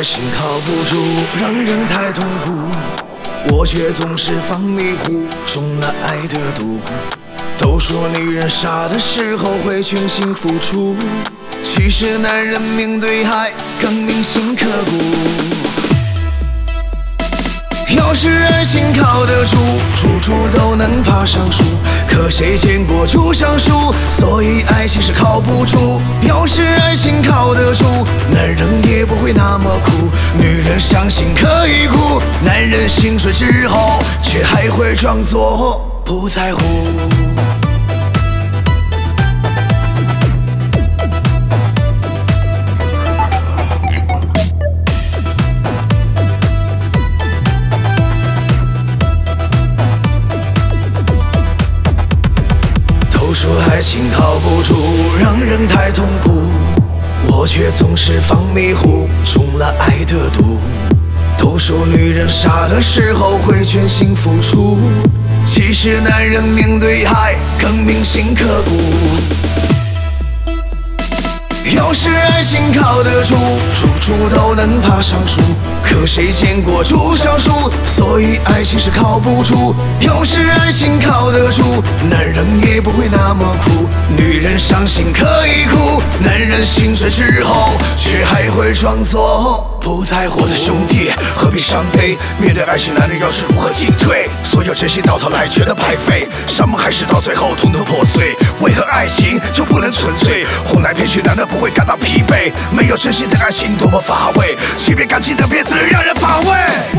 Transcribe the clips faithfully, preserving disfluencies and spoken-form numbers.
心靠不住，让人太痛苦，我却总是放迷糊，中了爱的毒。都说女人傻的时候会全心付出，其实男人面对爱更铭心刻骨。要是爱情靠得住，处处都能爬上树，可谁见过树上树？所以爱情是靠不住。要是爱情靠得住，男人也不会那么苦。女人伤心可以哭，男人心碎之后却还会装作不在乎。说爱情靠不住，让人太痛苦，我却总是放迷糊，中了爱的毒。都说女人傻的时候会全心付出，其实男人面对爱更铭心刻骨。要是爱情靠得住，处处都能爬上树，可谁见过树上树？所以爱情是靠不住。要是爱情靠得住，男人也不会那么苦。女人伤心可以哭，男人心碎之后却还会装作不在乎。我的兄弟，何必伤悲？面对爱情，男人要是如何进退？所有真心到头来全都白费，什么还是到最后统统破碎？为何爱情就不能纯粹？哄来骗去，难道不会感到疲惫？没有真心的爱情多么乏味，欺骗感情的骗子让人反胃。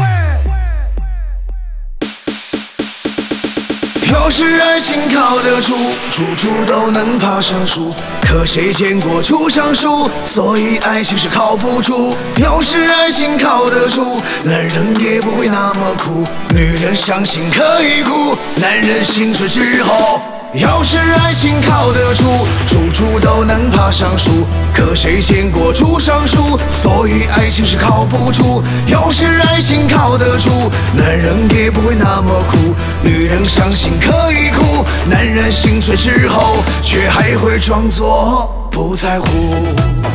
要是爱情靠得住，处处都能爬上树，可谁见过树上树？所以爱情是靠不住。要是爱情靠得住，男人也不会那么苦。女人伤心可以哭，男人心碎之后。要是爱情靠得住，处处都能爬上树，可谁见过树上树？所以爱情是靠不住。要是爱情靠得住，男人也不会那么苦。女人伤心可以哭，男人心碎之后却还会装作不在乎。